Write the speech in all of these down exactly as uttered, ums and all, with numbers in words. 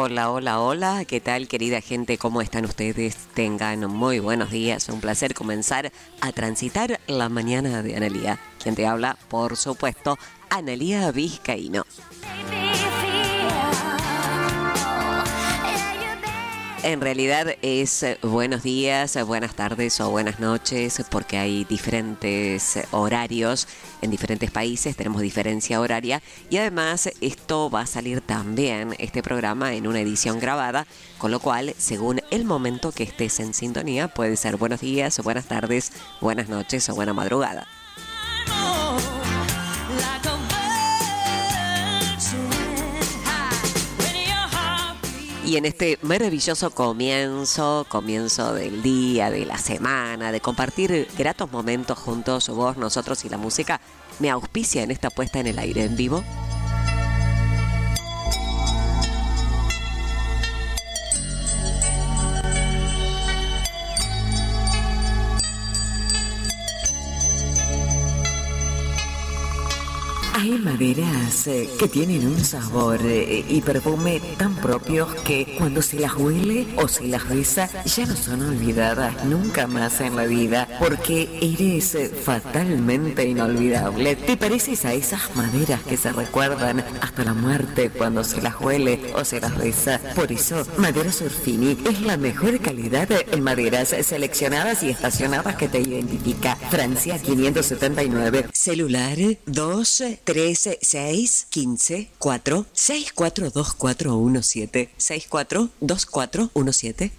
Hola, hola, hola, ¿qué tal querida gente? ¿Cómo están ustedes? Tengan muy buenos días, un placer comenzar a transitar la mañana de Analía. Quien te habla, por supuesto, Analía Vizcaíno. En realidad es buenos días, buenas tardes o buenas noches, porque hay diferentes horarios en diferentes países, tenemos diferencia horaria y además esto va a salir también, este programa, en una edición grabada, con lo cual, según el momento que estés en sintonía, puede ser buenos días, buenas tardes, buenas noches o buena madrugada. Y en este maravilloso comienzo, comienzo del día, de la semana, de compartir gratos momentos juntos, vos, nosotros y la música, me auspicia en esta puesta en el aire en vivo. Hay maderas eh, que tienen un sabor eh, y perfume tan propios que cuando se las huele o se las besa ya no son olvidadas nunca más en la vida, porque eres eh, fatalmente inolvidable. Te pareces a esas maderas que se recuerdan hasta la muerte cuando se las huele o se las besa. Por eso, Madera Surfini es la mejor calidad en maderas seleccionadas y estacionadas que te identifica. Francia quinientos setenta y nueve. Celular dos tres seis quince cuatro seis cuatro dos cuatro uno siete seis cuatro dos cuatro uno siete.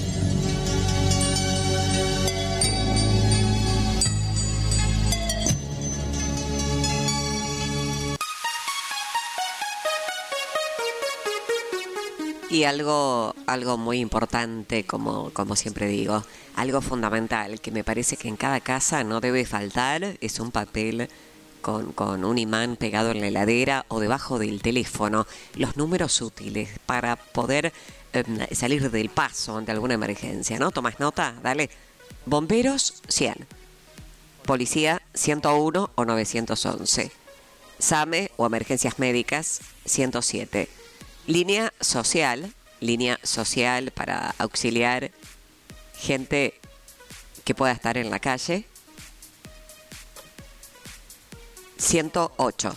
Y algo, algo muy importante, como, como siempre digo, algo fundamental que me parece que en cada casa no debe faltar, es un papel Con, con un imán pegado en la heladera o debajo del teléfono, los números útiles para poder eh, salir del paso ante alguna emergencia, ¿no? ¿Tomás nota? Dale. Bomberos, cien. Policía, ciento uno o novecientos once. SAME o emergencias médicas, ciento siete. Línea social, línea social para auxiliar gente que pueda estar en la calle, ciento ocho.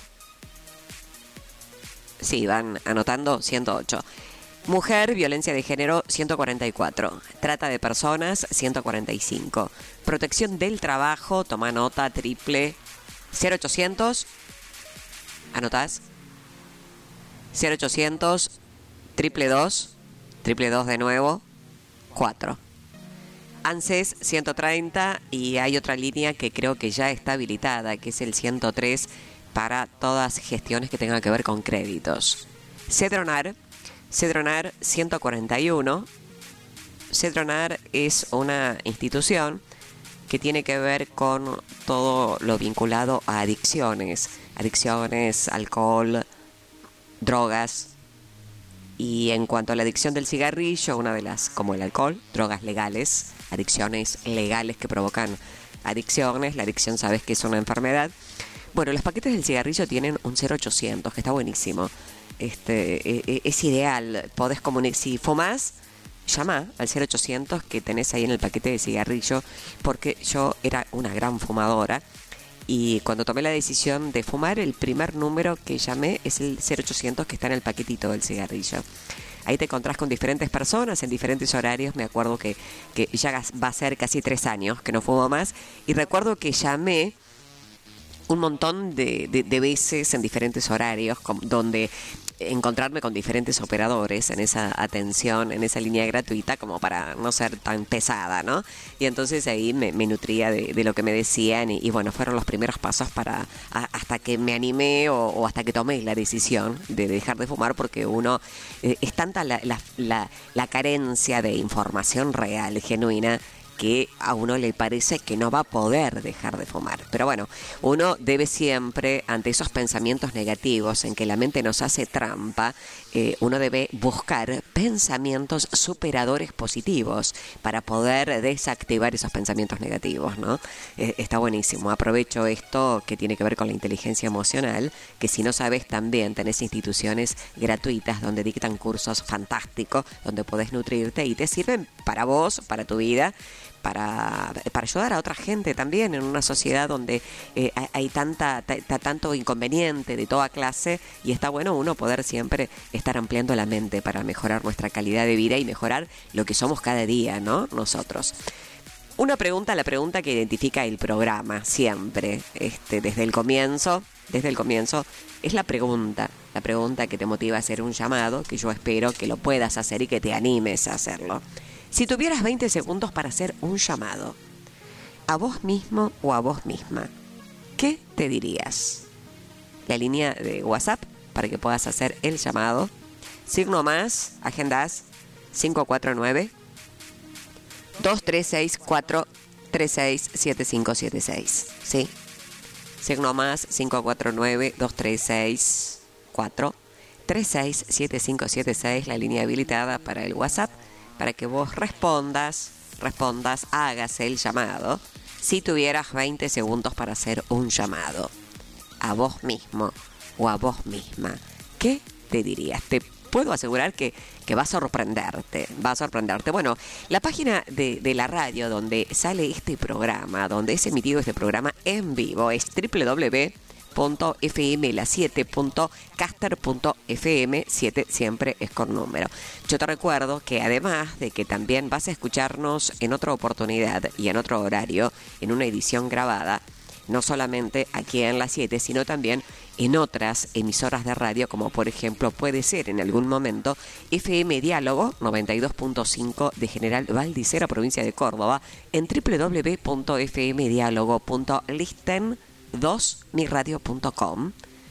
Sí, van anotando ciento ocho. Mujer, violencia de género, ciento cuarenta y cuatro. Trata de personas, ciento cuarenta y cinco. Protección del trabajo, toma nota, triple. cero ochocientos. ¿Anotás? cero ochocientos, triple dos, triple dos de nuevo, cuatro. ANSES ciento treinta y hay otra línea que creo que ya está habilitada, que es el ciento tres para todas gestiones que tengan que ver con créditos. Cedronar, Cedronar ciento cuarenta y uno. Cedronar es una institución que tiene que ver con todo lo vinculado a adicciones, adicciones, alcohol, drogas. Y en cuanto a la adicción del cigarrillo, una de las, como el alcohol, drogas legales, adicciones legales que provocan adicciones. La adicción, sabes que es una enfermedad. Bueno, los paquetes del cigarrillo tienen un cero ochocientos, que está buenísimo. Este, es ideal. Podés comunicar, si fumás, llama al cero ochocientos que tenés ahí en el paquete de cigarrillo, porque yo era una gran fumadora. Y cuando tomé la decisión de fumar, el primer número que llamé es el cero ochocientos que está en el paquetito del cigarrillo. Ahí te encontrás con diferentes personas en diferentes horarios. Me acuerdo que, que ya va a ser casi tres años que no fumo más. Y recuerdo que llamé un montón de, de, de veces en diferentes horarios, con, donde encontrarme con diferentes operadores en esa atención, en esa línea gratuita, como para no ser tan pesada, ¿no? Y entonces ahí me, me nutría de, de lo que me decían y, y bueno, fueron los primeros pasos para a, hasta que me animé o, o hasta que tomé la decisión de dejar de fumar, porque uno eh, es tanta la, la, la, la carencia de información real, genuina, que a uno le parece que no va a poder dejar de fumar. Pero bueno, uno debe siempre, ante esos pensamientos negativos en que la mente nos hace trampa, eh, uno debe buscar pensamientos superadores positivos para poder desactivar esos pensamientos negativos, ¿no? Eh, está buenísimo. Aprovecho esto que tiene que ver con la inteligencia emocional, que si no sabes también tenés instituciones gratuitas donde dictan cursos fantásticos, donde podés nutrirte y te sirven para vos, para tu vida, Para, para ayudar a otra gente también en una sociedad donde eh, hay tanta, t- tanto inconveniente de toda clase, y está bueno uno poder siempre estar ampliando la mente para mejorar nuestra calidad de vida y mejorar lo que somos cada día, ¿no? Nosotros. Una pregunta, la pregunta que identifica el programa siempre, este, desde el comienzo, desde el comienzo, es la pregunta, la pregunta que te motiva a hacer un llamado, que yo espero que lo puedas hacer y que te animes a hacerlo. Si tuvieras veinte segundos para hacer un llamado, a vos mismo o a vos misma, ¿qué te dirías? La línea de WhatsApp para que puedas hacer el llamado, signo más, agendas cinco cuatro nueve, dos tres seis cuatro, tres seis siete cinco siete seis, ¿sí? Signo más, cinco cuatro nueve, dos tres seis cuatro, tres seis siete cinco siete seis, la línea habilitada para el WhatsApp, para que vos respondas, respondas, hagas el llamado, si tuvieras veinte segundos para hacer un llamado a vos mismo o a vos misma. ¿Qué te dirías? Te puedo asegurar que, que va a sorprenderte, va a sorprenderte. Bueno, la página de, de la radio donde sale este programa, donde es emitido este programa en vivo, es doble u doble u doble u punto f m la siete punto caster punto f m, siete siempre es con número. Yo te recuerdo que además de que también vas a escucharnos en otra oportunidad y en otro horario, en una edición grabada, no solamente aquí en la siete, sino también en otras emisoras de radio, como por ejemplo puede ser en algún momento F M Diálogo noventa y dos punto cinco de General Valdicera, provincia de Córdoba, en doble u doble u doble u punto f m diálogo punto listen dos mi radio punto com,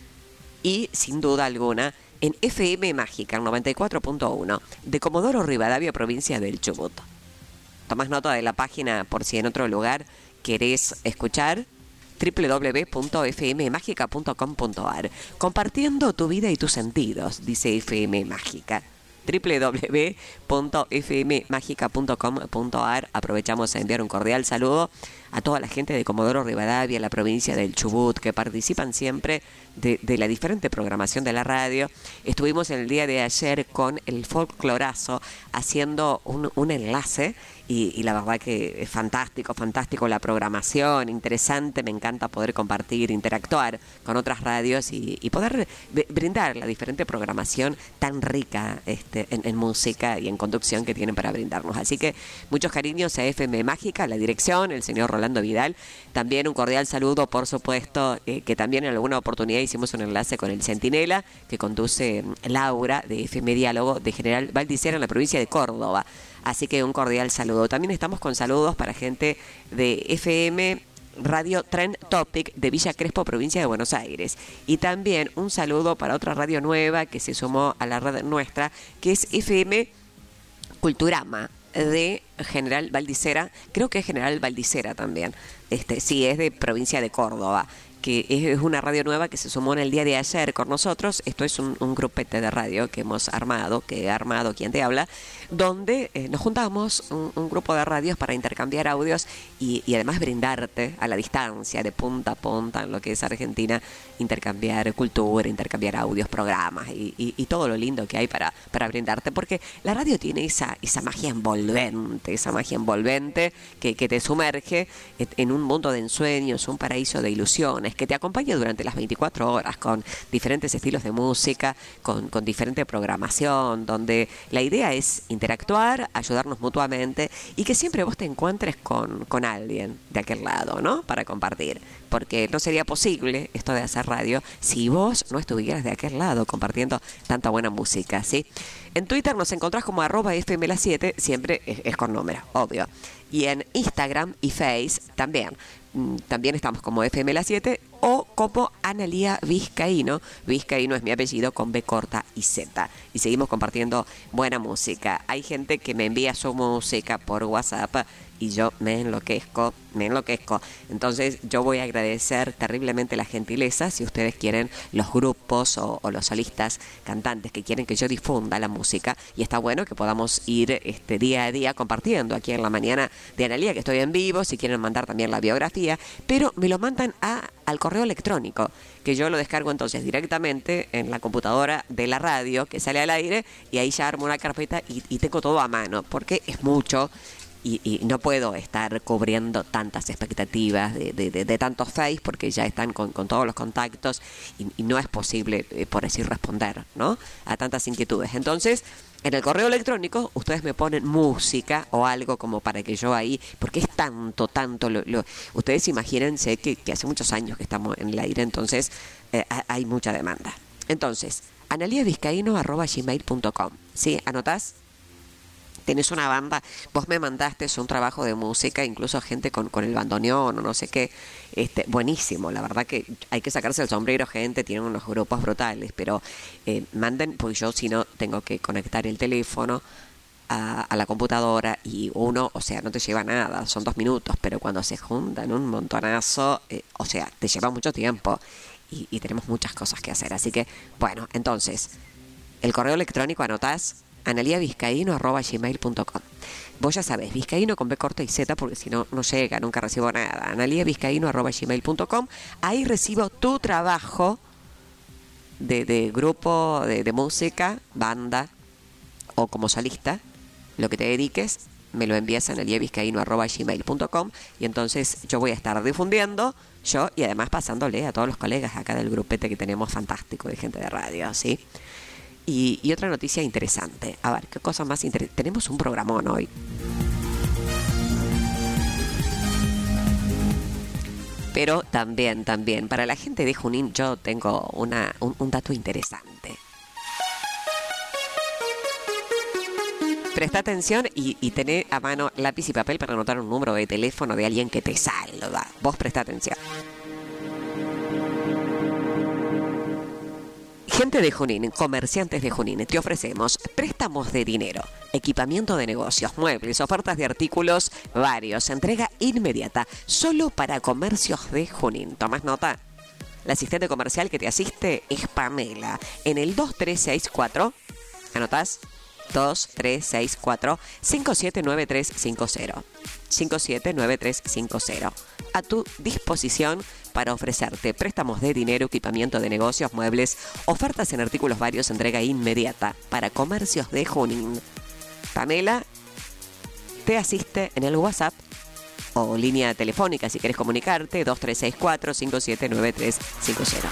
y sin duda alguna en F M Mágica noventa y cuatro punto uno de Comodoro Rivadavia, provincia del Chubut. Tomás nota de la página por si en otro lugar querés escuchar, doble u doble u doble u punto f m mágica punto com punto a r. Compartiendo tu vida y tus sentidos, dice F M Mágica. doble u doble u doble u punto f m mágica punto com punto a r. Aprovechamos a enviar un cordial saludo a toda la gente de Comodoro Rivadavia, la provincia del Chubut, que participan siempre de, de la diferente programación de la radio. Estuvimos en el día de ayer con el Folclorazo haciendo un, un enlace y, y la verdad que es fantástico, fantástico la programación, interesante, me encanta poder compartir, interactuar con otras radios y, y poder brindar la diferente programación tan rica este, en, en música y en conducción que tienen para brindarnos. Así que muchos cariños a F M Mágica, la dirección, el señor Rolando Vidal. También un cordial saludo, por supuesto, eh, que también en alguna oportunidad hicimos un enlace con el Centinela, que conduce Laura de F M Diálogo de General Valdicera en la provincia de Córdoba. Así que un cordial saludo. También estamos con saludos para gente de F M Radio Trend Topic de Villa Crespo, provincia de Buenos Aires. Y también un saludo para otra radio nueva que se sumó a la red nuestra, que es F M Culturama de General Valdicera. Creo que es General Valdicera también. Este, sí, es de provincia de Córdoba, que es una radio nueva que se sumó en el día de ayer con nosotros. Esto es un, un grupete de radio que hemos armado, que ha armado quien te habla, donde eh, nos juntamos un, un grupo de radios para intercambiar audios y, y además brindarte a la distancia, de punta a punta, en lo que es Argentina, intercambiar cultura, intercambiar audios, programas y, y, y todo lo lindo que hay para, para brindarte, porque la radio tiene esa, esa magia envolvente, esa magia envolvente que, que te sumerge en un mundo de ensueños, un paraíso de ilusiones, que te acompaña durante las veinticuatro horas con diferentes estilos de música, con, con diferente programación, donde la idea es interactuar, ayudarnos mutuamente y que siempre vos te encuentres con, con alguien de aquel lado, ¿no? Para compartir, porque no sería posible esto de hacer radio si vos no estuvieras de aquel lado compartiendo tanta buena música, ¿sí? En Twitter nos encontrás como arroba F M la siete, siempre es, es con número, obvio. Y en Instagram y Face también. También estamos como F M la siete o como Analía Vizcaíno. Vizcaíno es mi apellido con B corta y Z. Y seguimos compartiendo buena música. Hay gente que me envía su música por WhatsApp y, y yo me enloquezco, me enloquezco. Entonces yo voy a agradecer terriblemente la gentileza si ustedes quieren, los grupos o, o los solistas, cantantes que quieren que yo difunda la música, y está bueno que podamos ir este día a día compartiendo aquí en la mañana de Analía, que estoy en vivo, si quieren mandar también la biografía, pero me lo mandan a, al correo electrónico, que yo lo descargo entonces directamente en la computadora de la radio que sale al aire, y ahí ya armo una carpeta y, y tengo todo a mano, porque es mucho. Y, y no puedo estar cubriendo tantas expectativas de, de, de, de tantos face, porque ya están con, con todos los contactos y, y no es posible, eh, por decir, responder, ¿no?, a tantas inquietudes. Entonces, en el correo electrónico ustedes me ponen música o algo como para que yo ahí, porque es tanto, tanto, lo, lo, ustedes imagínense que, que hace muchos años que estamos en el aire, entonces eh, hay mucha demanda. Entonces, analia vizcaíno arroba gmail punto com, ¿sí? ¿Anotás? Tenés una banda, vos me mandaste un trabajo de música, incluso gente con, con el bandoneón o no sé qué, este, buenísimo, la verdad que hay que sacarse el sombrero, gente, tienen unos grupos brutales, pero eh, manden, pues yo si no tengo que conectar el teléfono a, a la computadora y uno, o sea, no te lleva nada, son dos minutos, pero cuando se juntan un montonazo, eh, o sea, te lleva mucho tiempo y, y tenemos muchas cosas que hacer, así que, bueno, entonces, el correo electrónico, anotás, analia vizcaíno arroba gmail punto com. Vos ya sabés, vizcaíno con B corta y Z, porque si no, no llega, nunca recibo nada. analia vizcaíno arroba gmail punto com. Ahí recibo tu trabajo de, de grupo, de, de música, banda o como solista, lo que te dediques, me lo envías a analia vizcaíno arroba gmail punto com, y entonces yo voy a estar difundiendo, yo, y además pasándole a todos los colegas acá del grupete que tenemos fantástico de gente de radio, ¿sí? Y, y otra noticia interesante. A ver, ¿qué cosa más interesante? Tenemos un programón hoy. Pero también, también, para la gente de Junín yo tengo una, un, un dato interesante. Presta atención y, y tené a mano lápiz y papel para anotar un número de teléfono de alguien que te salva. Vos presta atención. Gente de Junín, comerciantes de Junín, te ofrecemos préstamos de dinero, equipamiento de negocios, muebles, ofertas de artículos varios, entrega inmediata, solo para comercios de Junín. ¿Tomás nota? La asistente comercial que te asiste es Pamela, en el dos tres seis cuatro, ¿anotás? dos tres seis cuatro, cinco siete nueve tres cinco cero. cinco siete nueve tres cinco cero. A tu disposición para ofrecerte préstamos de dinero, equipamiento de negocios, muebles, ofertas en artículos varios, entrega inmediata para comercios de Junín. Pamela te asiste en el WhatsApp o línea telefónica si querés comunicarte, dos tres seis cuatro, cinco siete nueve tres cinco cero.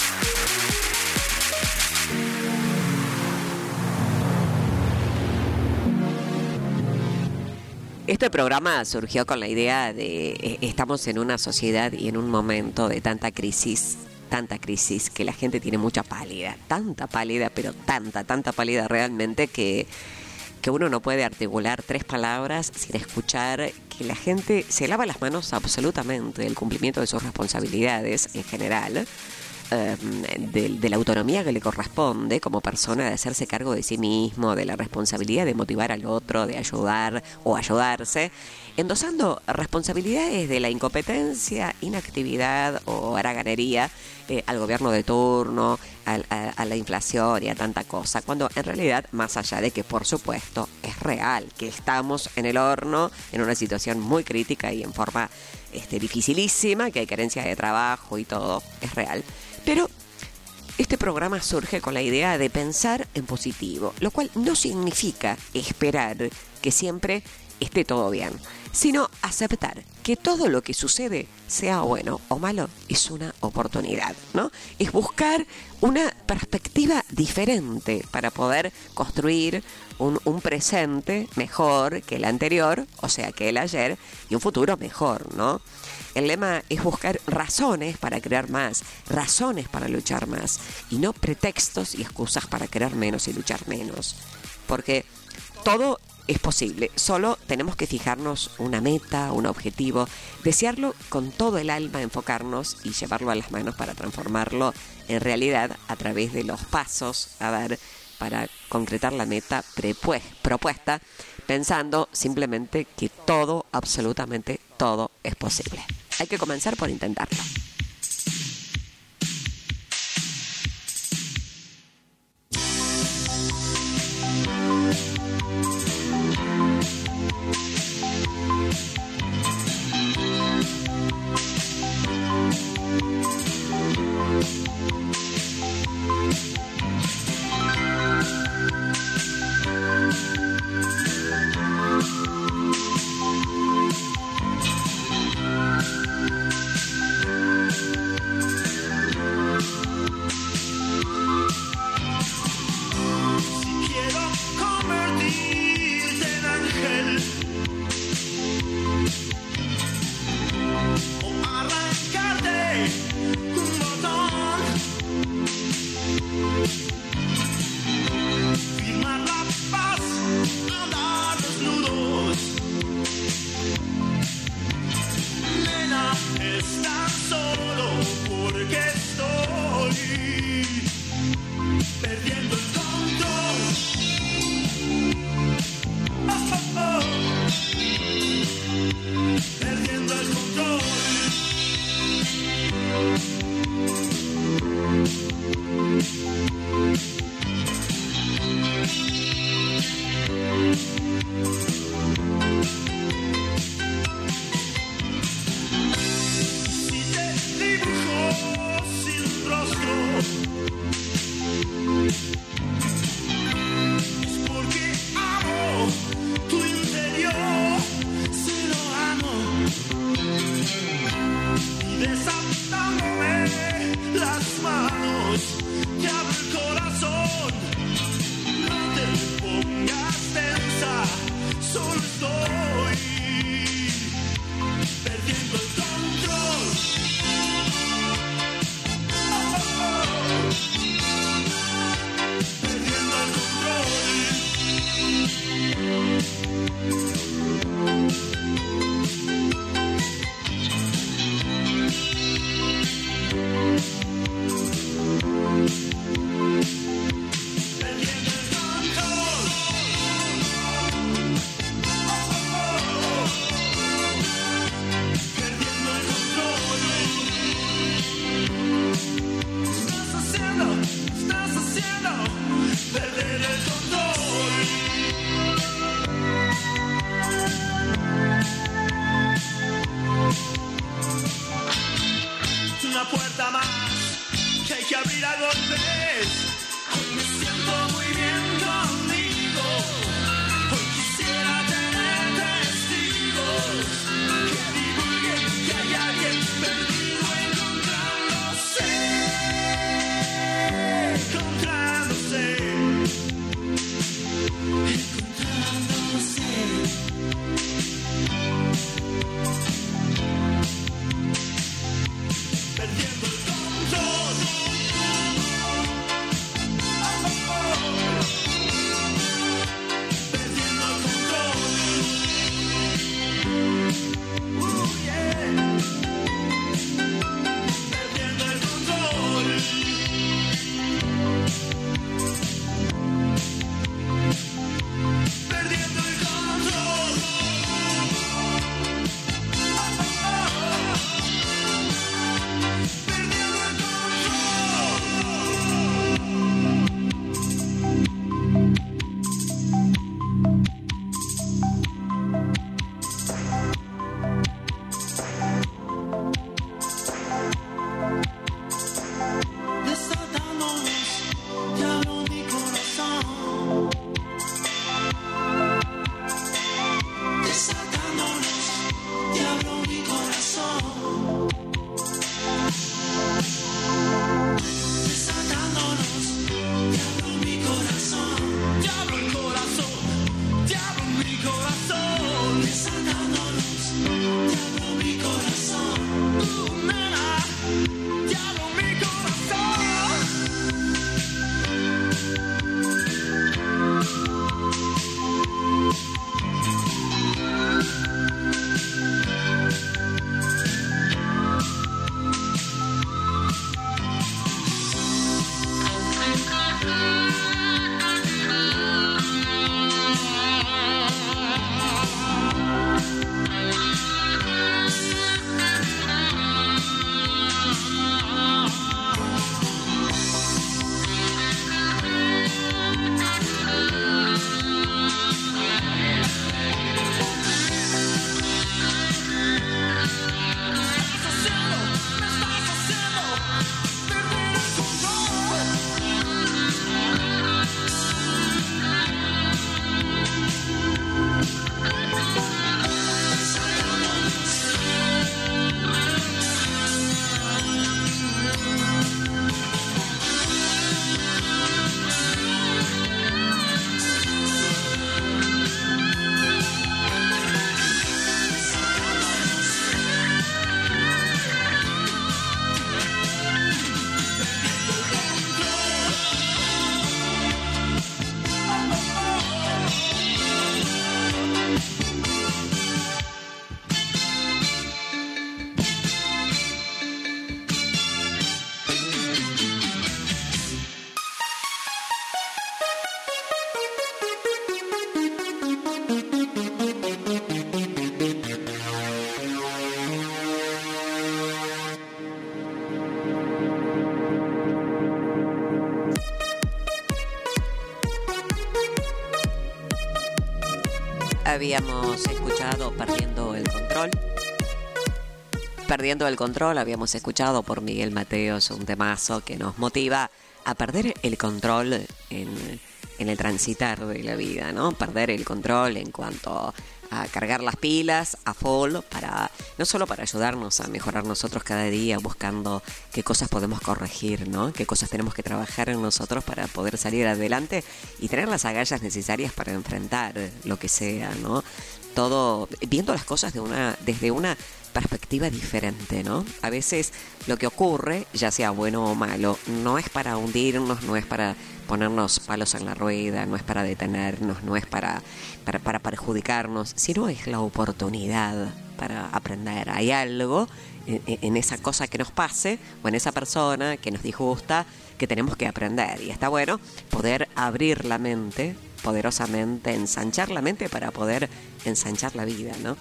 Este programa surgió con la idea de eh, estamos en una sociedad y en un momento de tanta crisis, tanta crisis, que la gente tiene mucha pálida, tanta pálida, pero tanta, tanta pálida realmente que, que uno no puede articular tres palabras sin escuchar que la gente se lava las manos absolutamente del cumplimiento de sus responsabilidades en general, De, de la autonomía que le corresponde como persona de hacerse cargo de sí mismo, de la responsabilidad de motivar al otro, de ayudar o ayudarse, endosando responsabilidades de la incompetencia, inactividad o haraganería eh, al gobierno de turno, a, a, a la inflación y a tanta cosa, cuando en realidad, más allá de que por supuesto es real que estamos en el horno, en una situación muy crítica y en forma este, dificilísima, que hay carencia de trabajo y todo, es real. Pero este programa surge con la idea de pensar en positivo, lo cual no significa esperar que siempre esté todo bien, sino aceptar que todo lo que sucede, sea bueno o malo, es una oportunidad, ¿no? Es buscar una perspectiva diferente para poder construir un, un presente mejor que el anterior, o sea, que el ayer, y un futuro mejor, ¿no? El lema es buscar razones para crear más, razones para luchar más, y no pretextos y excusas para crear menos y luchar menos. Porque todo es posible, solo tenemos que fijarnos una meta, un objetivo, desearlo con todo el alma, enfocarnos y llevarlo a las manos para transformarlo en realidad a través de los pasos, a ver, para concretar la meta prepue- propuesta, pensando simplemente que todo, absolutamente todo es posible. Hay que comenzar por intentarlo. Habíamos escuchado Perdiendo el Control. Perdiendo el Control, habíamos escuchado por Miguel Mateos, un temazo que nos motiva a perder el control en, en el transitar de la vida, ¿no? Perder el control en cuanto a cargar las pilas a full, para no solo para ayudarnos a mejorar nosotros cada día, buscando qué cosas podemos corregir, ¿no? Qué cosas tenemos que trabajar en nosotros para poder salir adelante y tener las agallas necesarias para enfrentar lo que sea, ¿no? Todo viendo las cosas de una desde una perspectiva diferente, ¿no? A veces lo que ocurre, ya sea bueno o malo, no es para hundirnos, no es para ponernos palos en la rueda, no es para detenernos, no es para, para, para perjudicarnos, sino es la oportunidad para aprender. Hay algo en, en esa cosa que nos pase o en esa persona que nos disgusta que tenemos que aprender. Y está bueno poder abrir la mente poderosamente, ensanchar la mente para poder ensanchar la vida, ¿no?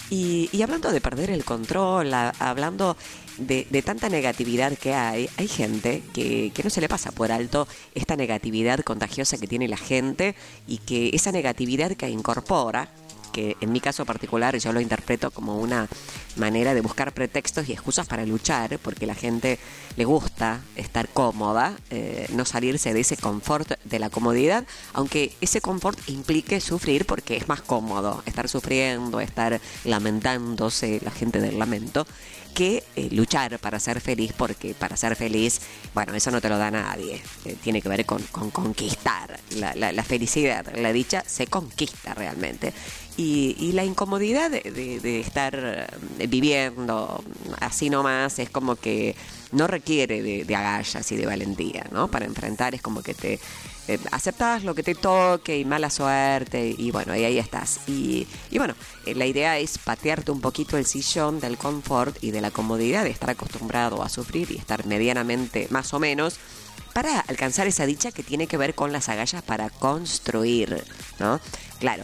Y, y hablando de perder el control, a, hablando de, de tanta negatividad que hay, hay gente que, que no se le pasa por alto esta negatividad contagiosa que tiene la gente y que esa negatividad que incorpora, que en mi caso particular yo lo interpreto como una manera de buscar pretextos y excusas para luchar, porque la gente le gusta estar cómoda, eh, no salirse de ese confort de la comodidad, aunque ese confort implique sufrir porque es más cómodo estar sufriendo, estar lamentándose, la gente del lamento, que eh, luchar para ser feliz, porque para ser feliz, bueno, eso no te lo da nadie, eh, tiene que ver con, con conquistar la, la, la felicidad, la dicha se conquista realmente. Y, y la incomodidad de, de, de estar viviendo así nomás es como que no requiere de, de agallas y de valentía, ¿no? Para enfrentar es como que te eh, aceptas lo que te toque y mala suerte y bueno, y ahí estás. Y, y bueno, eh, la idea es patearte un poquito el sillón del confort y de la comodidad de estar acostumbrado a sufrir y estar medianamente más o menos para alcanzar esa dicha que tiene que ver con las agallas para construir, ¿no? Claro.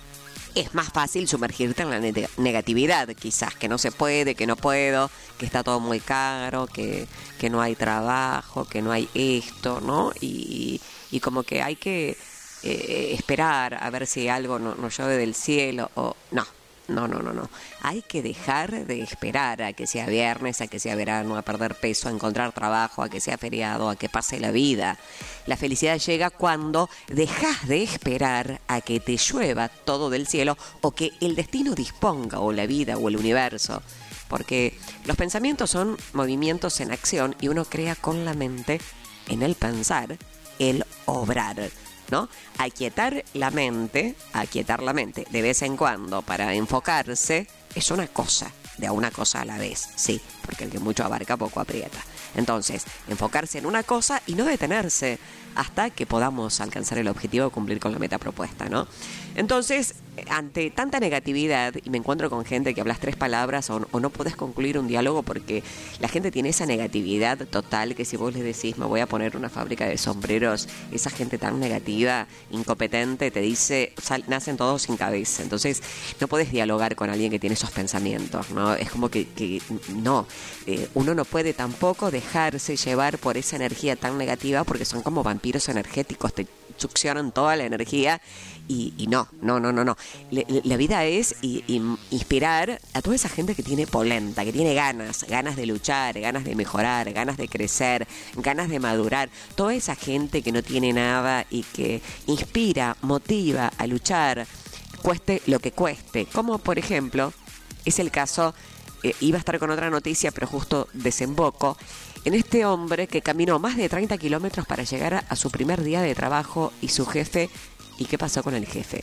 Es más fácil sumergirte en la ne- negatividad, quizás, que no se puede, que no puedo, que está todo muy caro, que, que no hay trabajo, que no hay esto, ¿no? Y, y como que hay que eh, esperar a ver si algo no, no llueve del cielo o no. No, no, no, no. Hay que dejar de esperar a que sea viernes, a que sea verano, a perder peso, a encontrar trabajo, a que sea feriado, a que pase la vida. La felicidad llega cuando dejas de esperar a que te llueva todo del cielo o que el destino disponga, o la vida, o el universo. Porque los pensamientos son movimientos en acción y uno crea con la mente, en el pensar, el obrar, ¿no? Aquietar la mente, aquietar la mente de vez en cuando para enfocarse es una cosa, de a una cosa a la vez, sí, porque el que mucho abarca poco aprieta. Entonces, enfocarse en una cosa y no detenerse hasta que podamos alcanzar el objetivo de cumplir con la meta propuesta, ¿no? Entonces, ante tanta negatividad, y me encuentro con gente que hablas tres palabras o, o no podés concluir un diálogo porque la gente tiene esa negatividad total que si vos les decís me voy a poner una fábrica de sombreros, esa gente tan negativa, incompetente, te dice, sal, nacen todos sin cabeza. Entonces, no podés dialogar con alguien que tiene esos pensamientos, ¿no? Es como que, que no, eh, uno no puede tampoco dejarse llevar por esa energía tan negativa porque son como vampiros energéticos, te succionan toda la energía y, y no, no, no, no, no. Le, le, la vida es y, y inspirar a toda esa gente que tiene polenta, que tiene ganas, ganas de luchar, ganas de mejorar, ganas de crecer, ganas de madurar. Toda esa gente que no tiene nada y que inspira, motiva a luchar, cueste lo que cueste. Como por ejemplo, es el caso, eh, iba a estar con otra noticia, pero justo desemboco en este hombre que caminó más de treinta kilómetros para llegar a, a su primer día de trabajo y su jefe. ¿Y qué pasó con el jefe?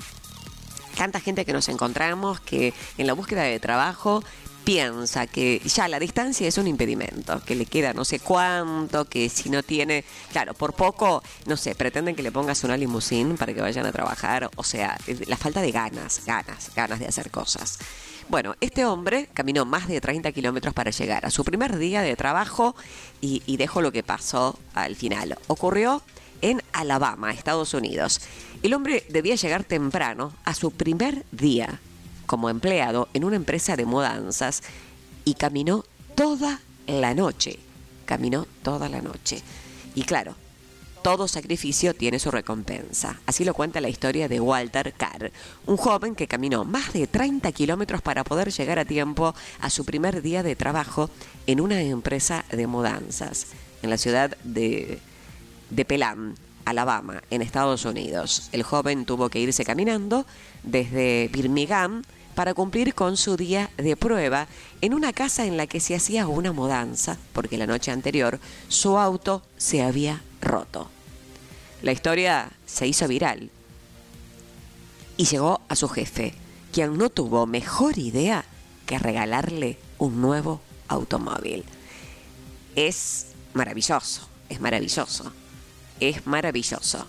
Tanta gente que nos encontramos que en la búsqueda de trabajo piensa que ya la distancia es un impedimento, que le queda no sé cuánto, que si no tiene, claro, por poco, no sé, pretenden que le pongas una limusín para que vayan a trabajar, o sea, la falta de ganas, ganas, ganas de hacer cosas. Bueno, este hombre caminó más de treinta kilómetros para llegar a su primer día de trabajo y, y dejo lo que pasó al final. Ocurrió en Alabama, Estados Unidos. El hombre debía llegar temprano a su primer día como empleado en una empresa de mudanzas y caminó toda la noche. Caminó toda la noche. Y claro, todo sacrificio tiene su recompensa. Así lo cuenta la historia de Walter Carr, un joven que caminó más de treinta kilómetros para poder llegar a tiempo a su primer día de trabajo en una empresa de mudanzas en la ciudad de, de Pelham, Alabama, en Estados Unidos. El joven tuvo que irse caminando desde Birmingham para cumplir con su día de prueba en una casa en la que se hacía una mudanza, porque la noche anterior su auto se había roto. La historia se hizo viral y llegó a su jefe, quien no tuvo mejor idea que regalarle un nuevo automóvil. Es maravilloso, es maravilloso, es maravilloso.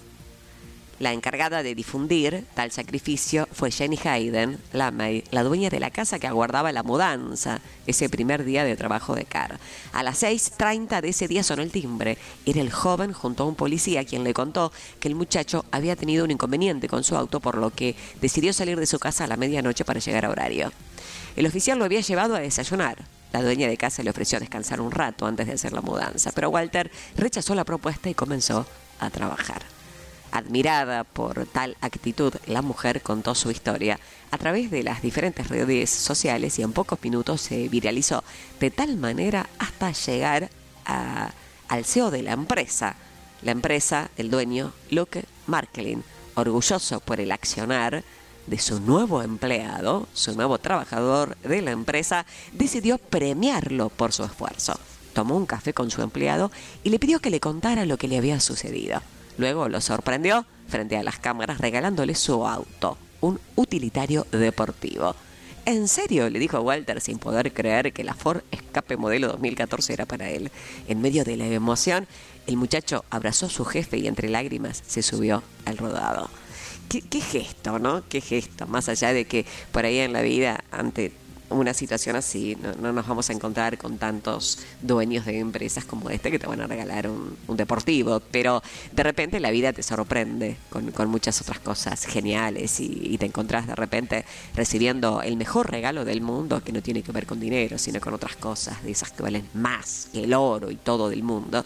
La encargada de difundir tal sacrificio fue Jenny Hayden Lamey, la dueña de la casa que aguardaba la mudanza ese primer día de trabajo de Carr. A las seis treinta de ese día sonó el timbre. Era el joven junto a un policía quien le contó que el muchacho había tenido un inconveniente con su auto, por lo que decidió salir de su casa a la medianoche para llegar a horario. El oficial lo había llevado a desayunar. La dueña de casa le ofreció descansar un rato antes de hacer la mudanza, pero Walter rechazó la propuesta y comenzó a trabajar. Admirada por tal actitud, la mujer contó su historia a través de las diferentes redes sociales y en pocos minutos se viralizó de tal manera hasta llegar a, al C E O de la empresa. La empresa, el dueño, Luke Marklin, orgulloso por el accionar de su nuevo empleado, su nuevo trabajador de la empresa, decidió premiarlo por su esfuerzo. Tomó un café con su empleado y le pidió que le contara lo que le había sucedido. Luego lo sorprendió frente a las cámaras regalándole su auto, un utilitario deportivo. ¿En serio?, le dijo Walter sin poder creer que la Ford Escape modelo dos mil catorce era para él. En medio de la emoción, el muchacho abrazó a su jefe y entre lágrimas se subió al rodado. ¿Qué, qué gesto, ¿no? Qué gesto, más allá de que por ahí en la vida, ante una situación así, no, no nos vamos a encontrar con tantos dueños de empresas como este que te van a regalar un, un deportivo, pero de repente la vida te sorprende con, con muchas otras cosas geniales y, y te encontrás de repente recibiendo el mejor regalo del mundo, que no tiene que ver con dinero, sino con otras cosas, de esas que valen más que el oro y todo del mundo,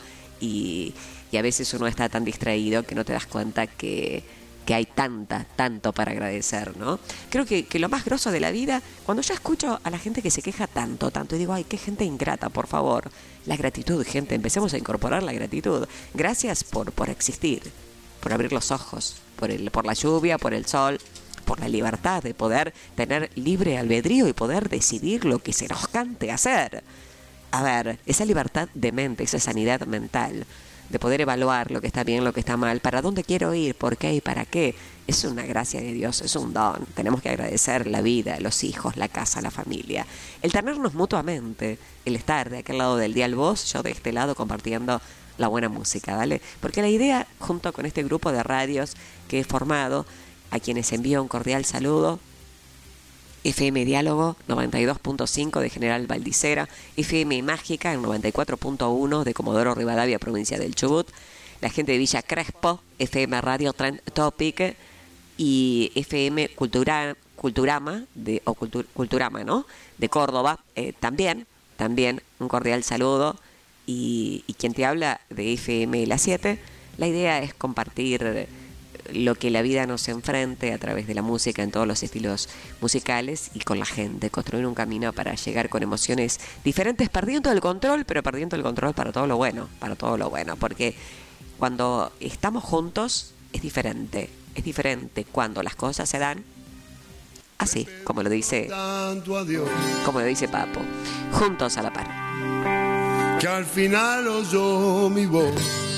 y, y a veces uno está tan distraído que no te das cuenta que que hay tanta, tanto para agradecer, ¿no? Creo que, que lo más grosso de la vida, cuando yo escucho a la gente que se queja tanto, tanto, y digo, ay, qué gente ingrata, por favor. La gratitud, gente, empecemos a incorporar la gratitud. Gracias por, por existir, por abrir los ojos, por, el, por la lluvia, por el sol, por la libertad de poder tener libre albedrío y poder decidir lo que se nos cante hacer. A ver, esa libertad de mente, esa sanidad mental, de poder evaluar lo que está bien, lo que está mal, para dónde quiero ir, por qué y para qué, es una gracia de Dios, es un don. Tenemos que agradecer la vida, los hijos, la casa, la familia, el tenernos mutuamente, el estar de aquel lado del dial vos, yo de este lado compartiendo la buena música, ¿vale? Porque la idea, junto con este grupo de radios que he formado, a quienes envío un cordial saludo, F M Diálogo noventa y dos punto cinco de General Valdicera, F M Mágica en noventa y cuatro punto uno de Comodoro Rivadavia, provincia del Chubut, la gente de Villa Crespo, F M Radio Trend Topic y F M Cultura, Culturama, de, o Cultur, Culturama, ¿no? De Córdoba, eh, también, también un cordial saludo. Y, y quien te habla de F M La siete, la idea es compartir lo que la vida nos enfrente a través de la música en todos los estilos musicales y con la gente, construir un camino para llegar con emociones diferentes, perdiendo el control, pero perdiendo el control para todo lo bueno, para todo lo bueno, porque cuando estamos juntos es diferente, es diferente cuando las cosas se dan así, como lo dice, como lo dice Papo, juntos a la par. Que al final oyó mi voz.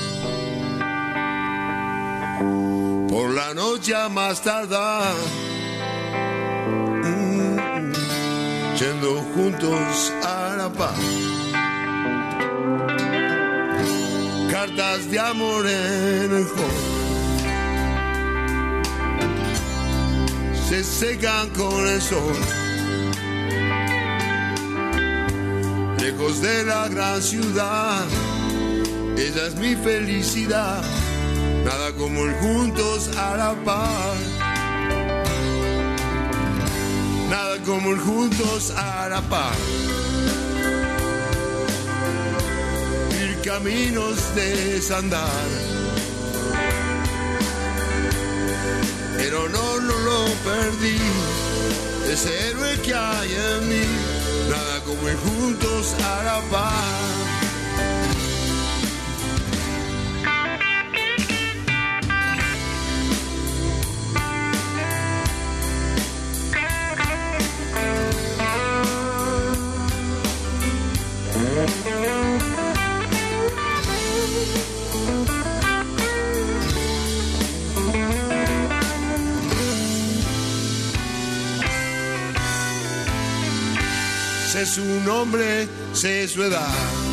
Por la noche a más tardar, mm, yendo juntos a la paz. Cartas de amor en el hall se secan con el sol. Lejos de la gran ciudad, ella es mi felicidad. Nada como el juntos a la par. Nada como el juntos a la par. Ir caminos desandar, el honor no lo perdí. Ese héroe que hay en mí, nada como ir juntos a la paz. Sé su nombre, sé su edad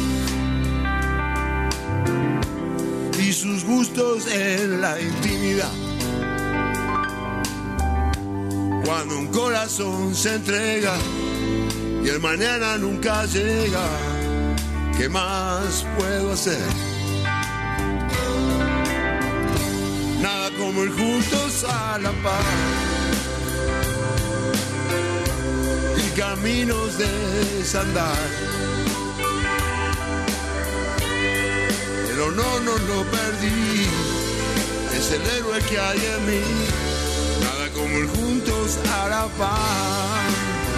y sus gustos en la intimidad. Cuando un corazón se entrega y el mañana nunca llega, ¿qué más puedo hacer? Nada como ir juntos a la paz y caminos de desandar. El honor no lo perdí, es el héroe que hay en mí. Nada como ir juntos a la paz.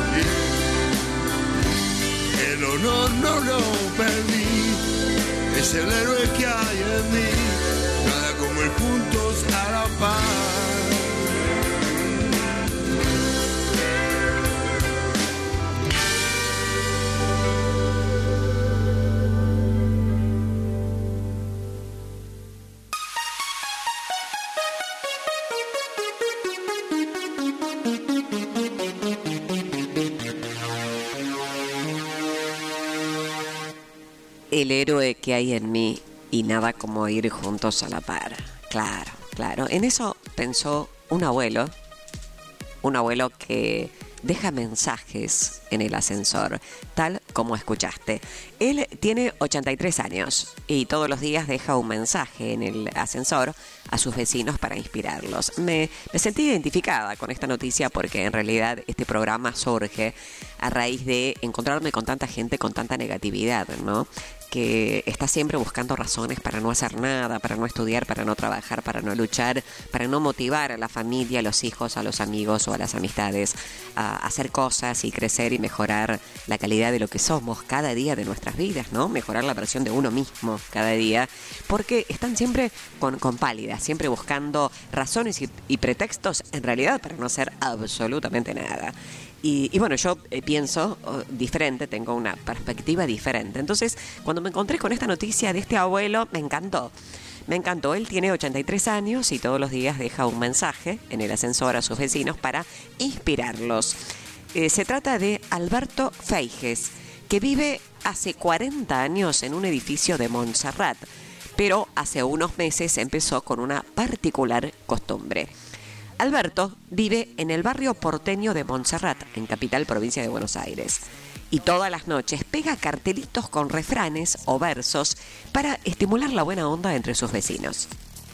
El honor no lo perdí, es el héroe que hay en mí. Nada como ir juntos a la paz. El héroe que hay en mí y nada como ir juntos a la par. Claro, claro. En eso pensó un abuelo, un abuelo que deja mensajes en el ascensor, tal como escuchaste. Él tiene ochenta y tres años y todos los días deja un mensaje en el ascensor a sus vecinos para inspirarlos. Me, me sentí identificada con esta noticia porque en realidad este programa surge a raíz de encontrarme con tanta gente con tanta negatividad, ¿no? Que está siempre buscando razones para no hacer nada, para no estudiar, para no trabajar, para no luchar, para no motivar a la familia, a los hijos, a los amigos o a las amistades a hacer cosas y crecer y mejorar la calidad de lo que somos cada día de nuestras vidas, ¿no? Mejorar la versión de uno mismo cada día, porque están siempre con, con pálidas, siempre buscando razones y, y pretextos en realidad para no hacer absolutamente nada. Y, y bueno, yo eh, pienso oh, diferente, tengo una perspectiva diferente. Entonces, cuando me encontré con esta noticia de este abuelo, me encantó. Me encantó. Él tiene ochenta y tres años y todos los días deja un mensaje en el ascensor a sus vecinos para inspirarlos. Eh, se trata de Alberto Feijes, que vive hace cuarenta años en un edificio de Montserrat, pero hace unos meses empezó con una particular costumbre. Alberto vive en el barrio porteño de Montserrat, en Capital, provincia de Buenos Aires. Y todas las noches pega cartelitos con refranes o versos para estimular la buena onda entre sus vecinos.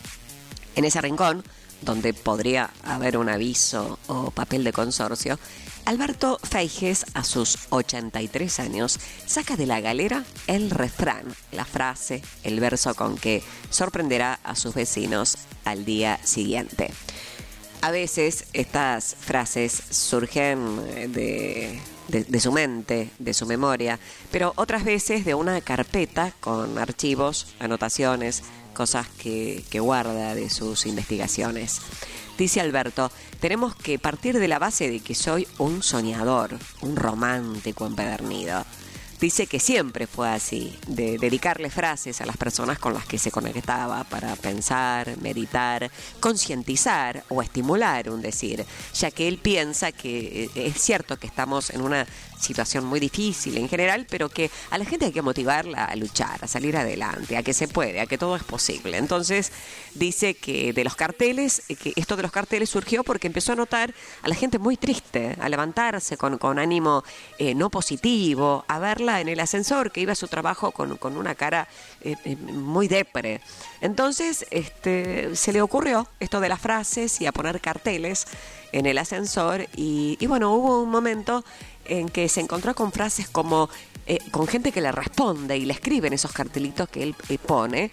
En ese rincón, donde podría haber un aviso o papel de consorcio, Alberto Feijes, a sus ochenta y tres años, saca de la galera el refrán, la frase, el verso con que sorprenderá a sus vecinos al día siguiente. A veces estas frases surgen de, de, de su mente, de su memoria, pero otras veces de una carpeta con archivos, anotaciones, cosas que, que guarda de sus investigaciones. Dice Alberto, tenemos que partir de la base de que soy un soñador, un romántico empedernido. Dice que siempre fue así, de dedicarle frases a las personas con las que se conectaba para pensar, meditar, concientizar o estimular un decir, ya que él piensa que es cierto que estamos en una situación muy difícil en general, pero que a la gente hay que motivarla a luchar, a salir adelante, a que se puede, a que todo es posible. Entonces dice que de los carteles, que esto de los carteles surgió porque empezó a notar a la gente muy triste, a levantarse con, con ánimo eh, no positivo, a verla en el ascensor, que iba a su trabajo con, con una cara eh, eh, muy depre. Entonces este, se le ocurrió esto de las frases y a poner carteles en el ascensor y, y bueno, hubo un momento en que se encontró con frases como eh, con gente que le responde y le escriben esos cartelitos que él eh, pone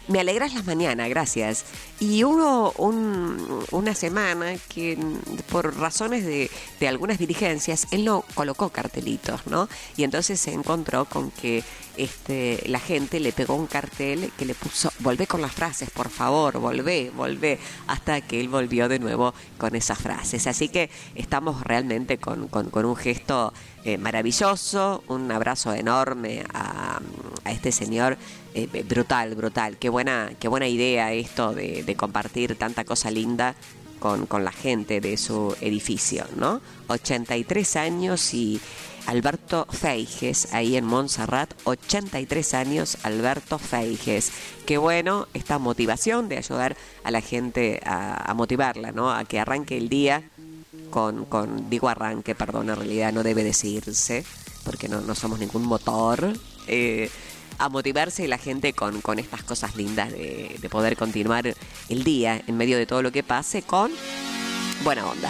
Me alegras las mañanas, gracias. Y hubo un, una semana que por razones de, de algunas dirigencias, él no colocó cartelitos, ¿no? Y entonces se encontró con que este, la gente le pegó un cartel que le puso, volvé con las frases, por favor, volvé, volvé, hasta que él volvió de nuevo con esas frases. Así que estamos realmente con, con, con un gesto eh, maravilloso, un abrazo enorme a, a este señor. Eh, brutal, brutal. Qué buena, qué buena idea esto de, de compartir tanta cosa linda con, con la gente de su edificio, ¿no? ochenta y tres años y Alberto Feijes, ahí en Montserrat, ochenta y tres años, Alberto Feijes. Qué bueno esta motivación de ayudar a la gente a, a motivarla, ¿no? A que arranque el día con, con, digo arranque, perdón, en realidad no debe decirse, porque no, no somos ningún motor, eh, a motivarse la gente con, con estas cosas lindas de, de poder continuar el día en medio de todo lo que pase con buena onda.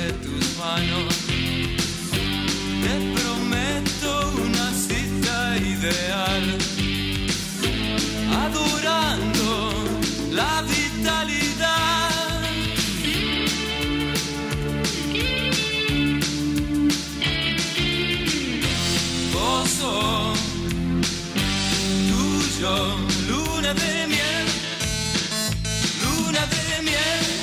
de tus manos. Te prometo una cita ideal, adorando la vitalidad. Gozo tuyo, luna de miel, luna de miel.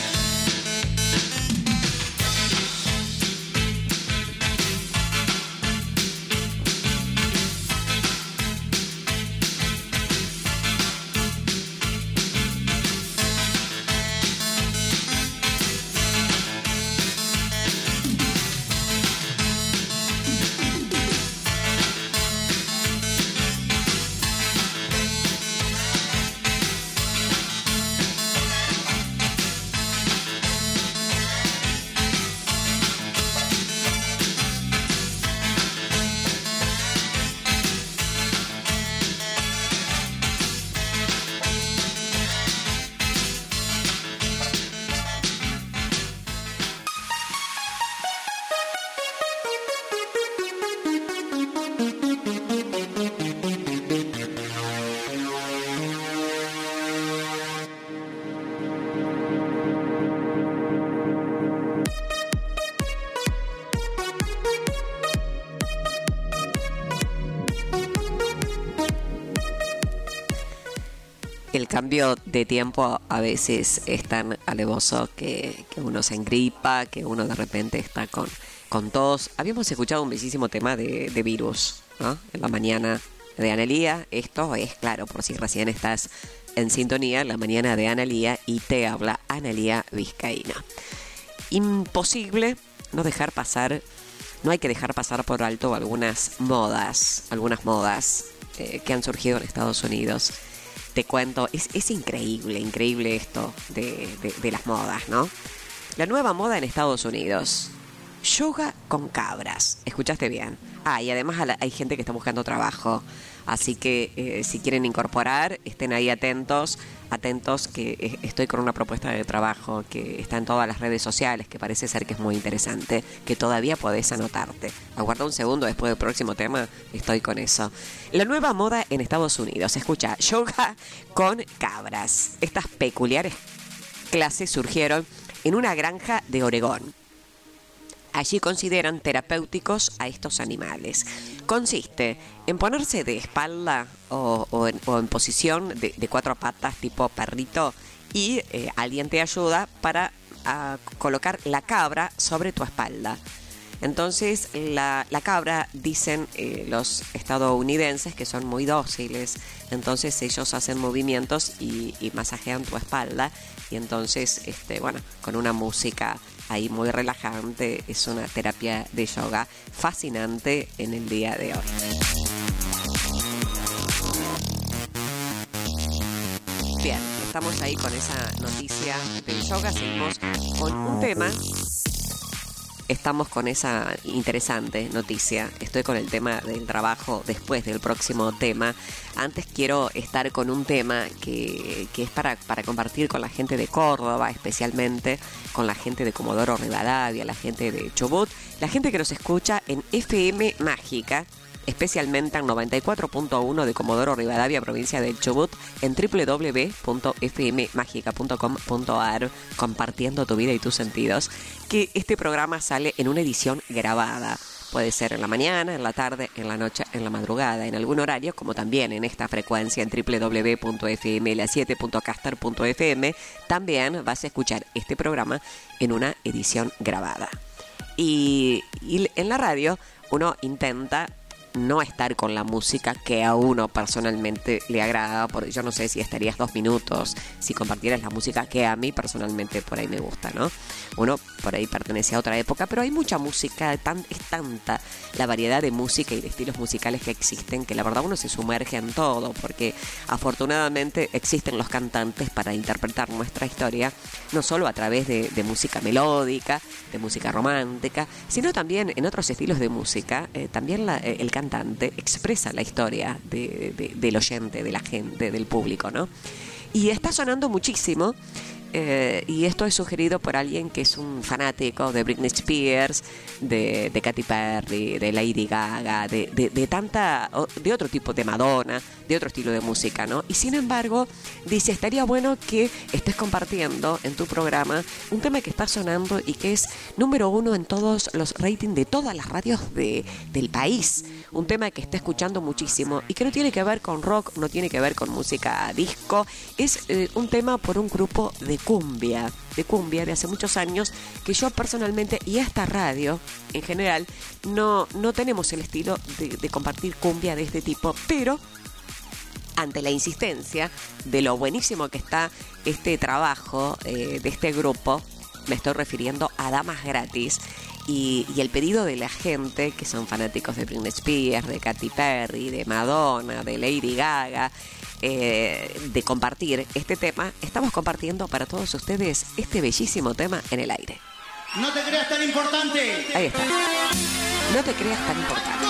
El cambio de tiempo a veces es tan alevoso que, que uno se engripa, que uno de repente está con, con tos. Habíamos escuchado un bellísimo tema de, de Virus, ¿no? En la mañana de Analía. Esto es, claro, por si recién estás en sintonía, la mañana de Analía, y te habla Analía Vizcaína. Imposible no dejar pasar, no hay que dejar pasar por alto algunas modas, algunas modas eh, que han surgido en Estados Unidos. Te cuento, es, es increíble, increíble esto de, de, de las modas, ¿no? La nueva moda en Estados Unidos, yoga con cabras, ¿escuchaste bien? Ah, y además hay gente que está buscando trabajo, así que eh, si quieren incorporar, estén ahí atentos, atentos que estoy con una propuesta de trabajo que está en todas las redes sociales, que parece ser que es muy interesante, que todavía podés anotarte. Aguarda un segundo, después del próximo tema estoy con eso. La nueva moda en Estados Unidos, escucha, yoga con cabras. Estas peculiares clases surgieron en una granja de Oregón. Allí consideran terapéuticos a estos animales. Consiste en ponerse de espalda o, o, en, o en posición de, de cuatro patas tipo perrito y eh, alguien te ayuda para a, colocar la cabra sobre tu espalda. Entonces la, la cabra, dicen eh, los estadounidenses que son muy dóciles, entonces ellos hacen movimientos y, y masajean tu espalda y entonces, este, bueno, con una música ahí muy relajante, es una terapia de yoga fascinante en el día de hoy. Bien, estamos ahí con esa noticia del yoga, seguimos con un tema. Estamos con esa interesante noticia. Estoy con el tema del trabajo después del próximo tema. Antes quiero estar con un tema que, que es para, para compartir con la gente de Córdoba, especialmente con la gente de Comodoro Rivadavia, la gente de Chubut, la gente que nos escucha en F M Mágica, especialmente en noventa y cuatro punto uno de Comodoro Rivadavia, provincia del Chubut, en doble u doble u doble u punto f m mágica punto com punto a r, compartiendo tu vida y tus sentidos, que este programa sale en una edición grabada. Puede ser en la mañana, en la tarde, en la noche, en la madrugada, en algún horario, como también en esta frecuencia en doble u doble u doble u punto f m l siete punto caster punto f m. También vas a escuchar este programa en una edición grabada. Y, y en la radio uno intenta no estar con la música que a uno personalmente le agrada, porque yo no sé si estarías dos minutos si compartieras la música que a mí personalmente por ahí me gusta, ¿no? Uno por ahí pertenece a otra época, pero hay mucha música, tan, es tanta la variedad de música y de estilos musicales que existen, que la verdad uno se sumerge en todo, porque afortunadamente existen los cantantes para interpretar nuestra historia, no solo a través de, de música melódica, de música romántica, sino también en otros estilos de música. Eh, también la, eh, el cantante expresa la historia de, de, del oyente, de la gente, del público, ¿no? Y está sonando muchísimo eh, y esto es sugerido por alguien que es un fanático de Britney Spears, de, de Katy Perry, de Lady Gaga, de, de, de tanta, de otro tipo, de Madonna, de otro estilo de música, ¿no? Y sin embargo, dice, estaría bueno que estés compartiendo en tu programa un tema que está sonando y que es número uno en todos los ratings de todas las radios de, del país. Un tema que está escuchando muchísimo y que no tiene que ver con rock, no tiene que ver con música disco. Es eh, un tema por un grupo de cumbia, de cumbia de hace muchos años, que yo personalmente y esta radio en general no, no tenemos el estilo de, de compartir cumbia de este tipo, pero ante la insistencia de lo buenísimo que está este trabajo eh, de este grupo, me estoy refiriendo a Damas Gratis, y, y el pedido de la gente que son fanáticos de Britney Spears, de Katy Perry, de Madonna, de Lady Gaga, eh, de compartir este tema, estamos compartiendo para todos ustedes este bellísimo tema en el aire. No te creas tan importante. Ahí está. No te creas tan importante.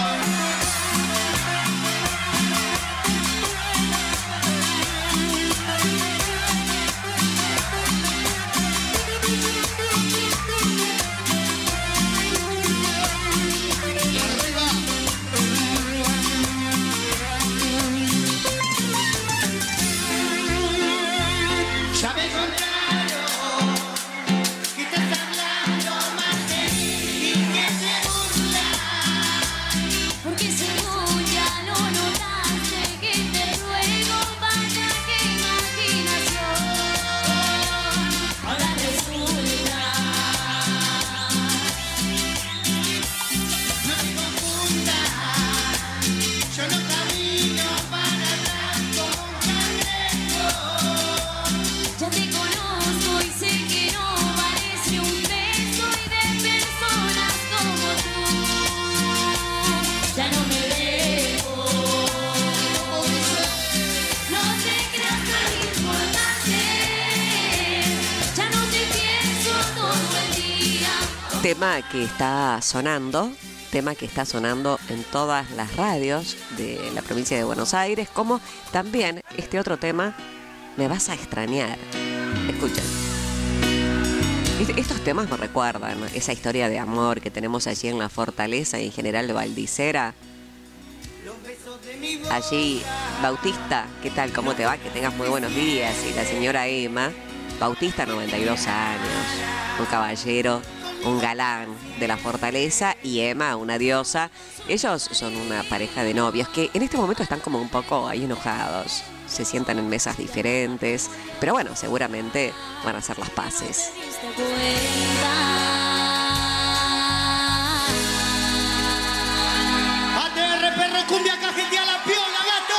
Tema que está sonando, tema que está sonando en todas las radios de la provincia de Buenos Aires, como también este otro tema, Me vas a extrañar. Escuchen. Estos temas me recuerdan esa historia de amor que tenemos allí en la Fortaleza y en general de Valdicera. Allí, Bautista, ¿qué tal? ¿Cómo te va? Que tengas muy buenos días. Y la señora Emma, Bautista, noventa y dos años, un caballero, un galán de la Fortaleza, y Emma, una diosa. Ellos son una pareja de novios que en este momento están como un poco ahí enojados. Se sientan en mesas diferentes, pero bueno, seguramente van a hacer las paces. A T R Perro Cumbia Cajetea la Piola, gato.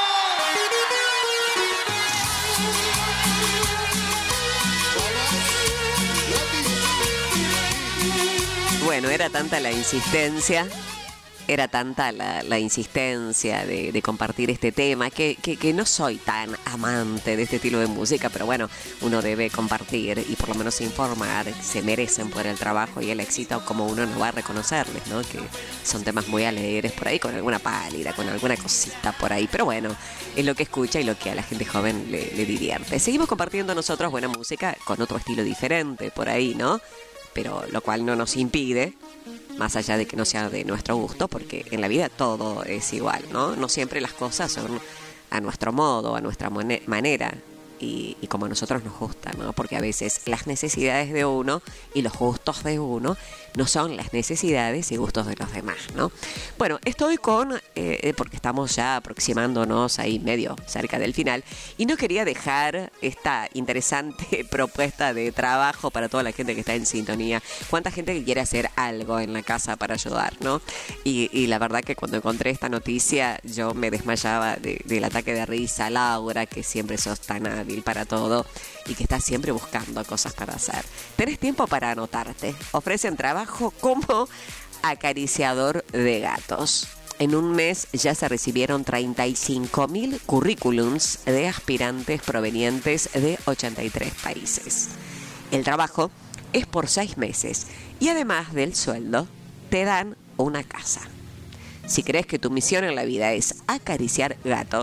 Bueno, era tanta la insistencia, era tanta la, la insistencia de, de compartir este tema, que, que, que no soy tan amante de este estilo de música, pero bueno, uno debe compartir y por lo menos informar. Se merecen por el trabajo y el éxito, como uno no va a reconocerles, ¿no? Que son temas muy alegres por ahí, con alguna pálida, con alguna cosita por ahí, pero bueno, es lo que escucha y lo que a la gente joven le, le divierte. Seguimos compartiendo nosotros buena música con otro estilo diferente por ahí, ¿no? Pero lo cual no nos impide, más allá de que no sea de nuestro gusto, porque en la vida todo es igual, ¿no? No siempre las cosas son a nuestro modo, a nuestra manera y, y como a nosotros nos gusta, ¿no? Porque a veces las necesidades de uno y los gustos de uno no son las necesidades y gustos de los demás, ¿no? Bueno, estoy con, eh, porque estamos ya aproximándonos ahí medio cerca del final, y no quería dejar esta interesante propuesta de trabajo para toda la gente que está en sintonía. Cuánta gente que quiere hacer algo en la casa para ayudar, ¿no? Y, y la verdad que cuando encontré esta noticia yo me desmayaba de, del ataque de risa. Laura, que siempre sos tan hábil para todo y que estás siempre buscando cosas para hacer. Tenés tiempo para anotarte. Ofrecen trabajo como acariciador de gatos. En un mes ya se recibieron treinta y cinco mil currículums de aspirantes provenientes de ochenta y tres países. El trabajo es por seis meses y además del sueldo te dan una casa. Si crees que tu misión en la vida es acariciar gatos,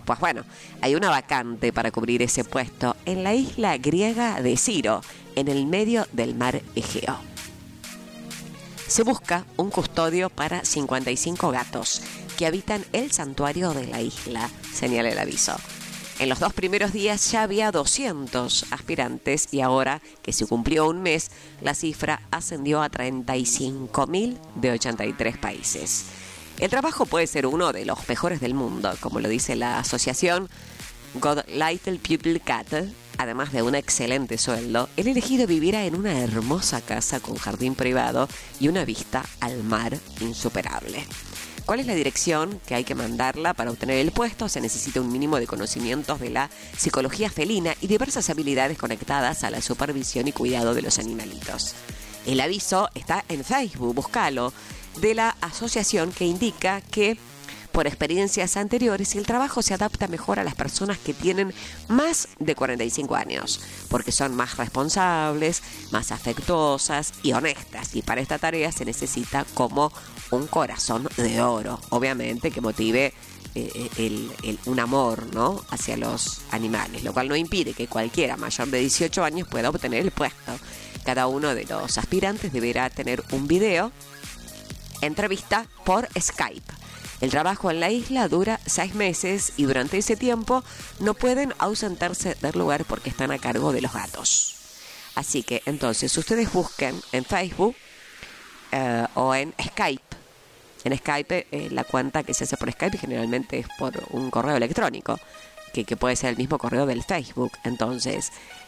Pues bueno, hay una vacante para cubrir ese puesto en la isla griega de Ciro, en el medio del mar Egeo. Se busca un custodio para cincuenta y cinco gatos que habitan el santuario de la isla, señala el aviso. En los dos primeros días ya había doscientos aspirantes y ahora que se cumplió un mes, la cifra ascendió a treinta y cinco mil de ochenta y tres países. El trabajo puede ser uno de los mejores del mundo, como lo dice la asociación God Little People Cat. Además de un excelente sueldo, el elegido vivirá en una hermosa casa con jardín privado y una vista al mar insuperable. ¿Cuál es la dirección que hay que mandarla para obtener el puesto? Se necesita un mínimo de conocimientos de la psicología felina y diversas habilidades conectadas a la supervisión y cuidado de los animalitos. El aviso está en Facebook, búscalo, de la asociación, que indica que por experiencias anteriores el trabajo se adapta mejor a las personas que tienen más de cuarenta y cinco años, porque son más responsables, más afectuosas y honestas, y para esta tarea se necesita como un corazón de oro, obviamente, que motive eh, el, el, un amor, ¿no?, hacia los animales, lo cual no impide que cualquiera mayor de dieciocho años pueda obtener el puesto. Cada uno de los aspirantes deberá tener un video entrevista por Skype. El trabajo en la isla dura seis meses y durante ese tiempo no pueden ausentarse del lugar porque están a cargo de los gatos. Así que entonces ustedes busquen en Facebook eh, o en Skype. En Skype eh, la cuenta que se hace por Skype generalmente es por un correo electrónico, que, que puede ser el mismo correo del Facebook. Entonces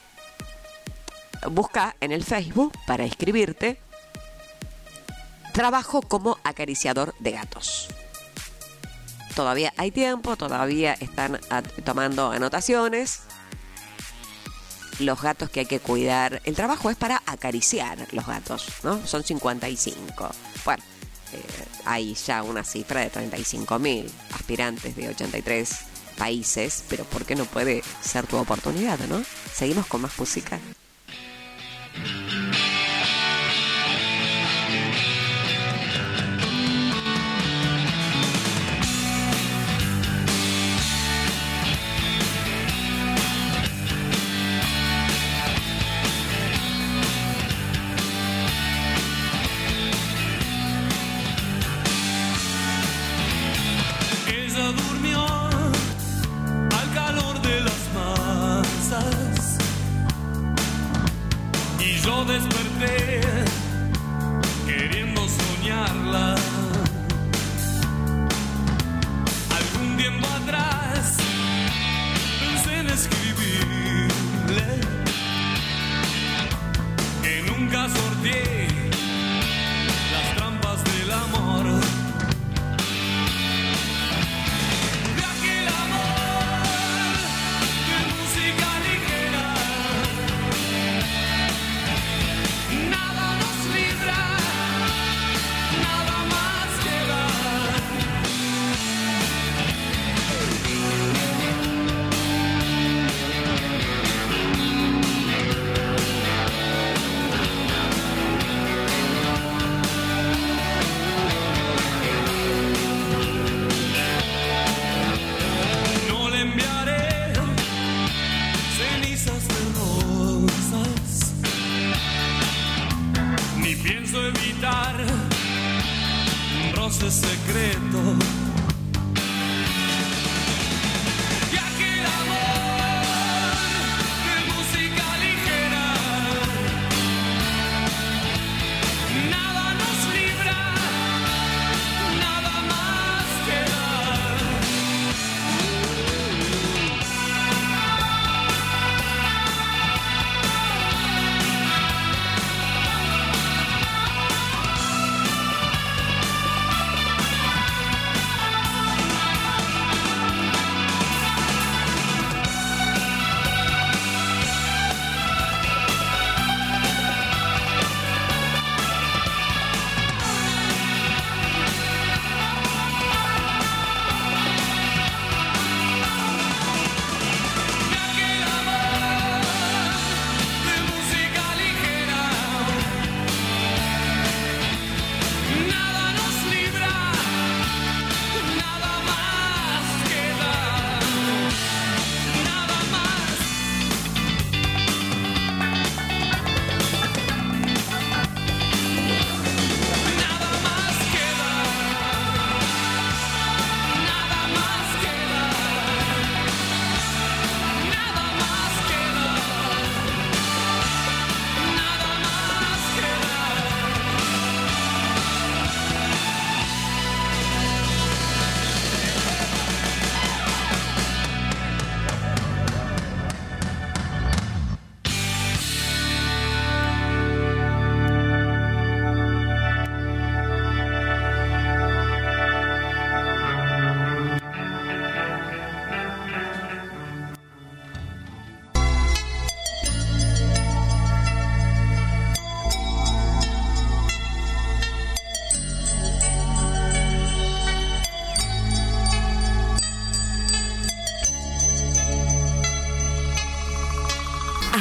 busca en el Facebook para inscribirte trabajo como acariciador de gatos. Todavía hay tiempo, todavía están at- tomando anotaciones. Los gatos que hay que cuidar, el trabajo es para acariciar los gatos, ¿no? Son cincuenta y cinco. Bueno, eh, hay ya una cifra de treinta y cinco mil aspirantes de ochenta y tres países, pero ¿por qué no puede ser tu oportunidad, no? Seguimos con más música. Ella durmió al calor de las masas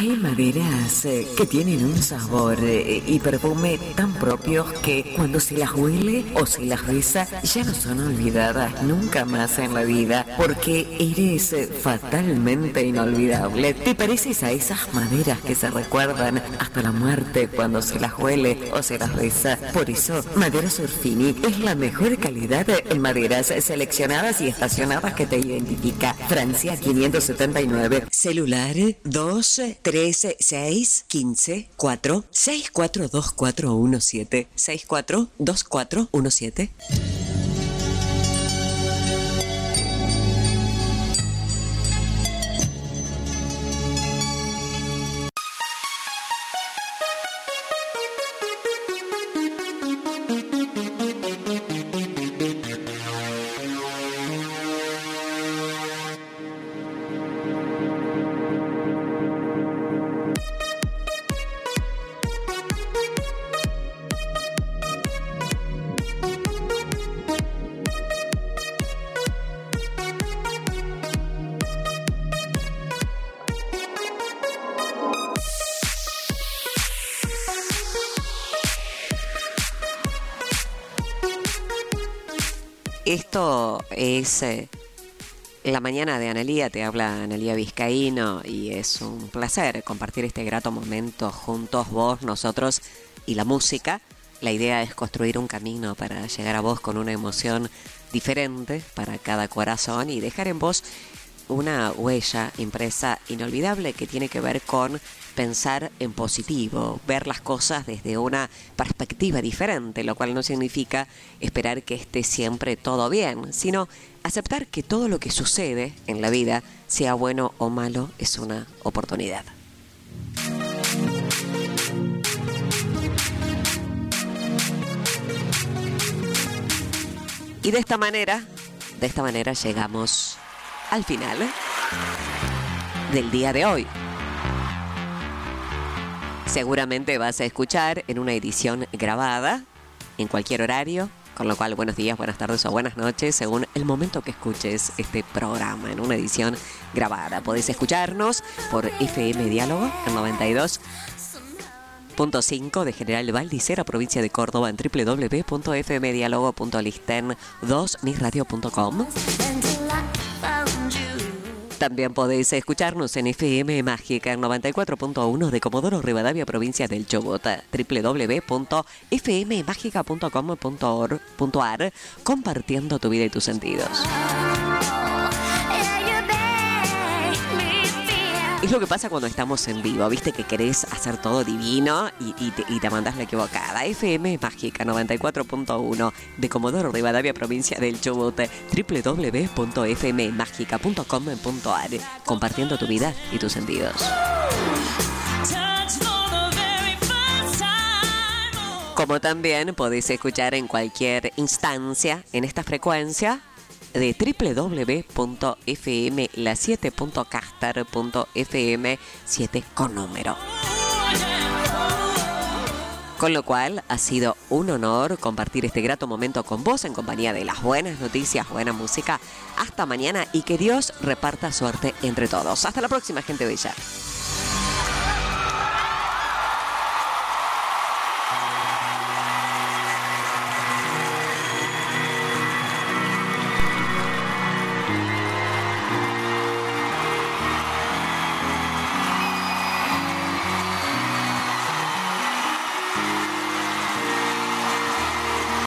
Hay maderas eh, que tienen un sabor eh, y perfume tan propios que cuando se las huele o se las besa ya no son olvidadas nunca más en la vida, porque eres eh, fatalmente inolvidable. Te pareces a esas maderas que se recuerdan hasta la muerte cuando se las huele o se las besa. Por eso, Maderas Orfini es la mejor calidad en maderas seleccionadas y estacionadas que te identifica. Francia quinientos setenta y nueve. Celular dos tres seis uno cinco cuatro seis cuatro dos cuatro uno siete seis cuatro dos cuatro uno siete. Esto es eh, La Mañana de Analía, te habla Analía Vizcaíno y es un placer compartir este grato momento juntos, vos, nosotros y la música. La idea es construir un camino para llegar a vos con una emoción diferente para cada corazón y dejar en vos una huella impresa inolvidable que tiene que ver con pensar en positivo, ver las cosas desde una perspectiva diferente, lo cual no significa esperar que esté siempre todo bien, sino aceptar que todo lo que sucede en la vida, sea bueno o malo, es una oportunidad. Y de esta manera, de esta manera llegamos al final del día de hoy. Seguramente vas a escuchar en una edición grabada, en cualquier horario, con lo cual buenos días, buenas tardes o buenas noches, según el momento que escuches este programa, en una edición grabada. Podés escucharnos por F M Diálogo, el noventa y dos punto cinco de General Valdicera, provincia de Córdoba, en doble u doble u doble u punto f m diálogo punto listen dos mi radio punto com. También podéis escucharnos en F M Mágica, en noventa y cuatro punto uno de Comodoro Rivadavia, provincia del Chubut, doble u doble u doble u punto f m mágica punto com punto a r, compartiendo tu vida y tus sentidos. Es lo que pasa cuando estamos en vivo, viste que querés hacer todo divino y, y, te, y te mandás la equivocada. F M Mágica noventa y cuatro punto uno de Comodoro Rivadavia, provincia del Chubut, doble u doble u doble u punto f m mágica punto com punto a r, compartiendo tu vida y tus sentidos. Como también podéis escuchar en cualquier instancia en esta frecuencia de doble u doble u doble u punto f m la siete punto caster punto f m, siete con número. Con lo cual ha sido un honor compartir este grato momento con vos en compañía de las buenas noticias, buena música. Hasta mañana y que Dios reparta suerte entre todos. Hasta la próxima, gente bella.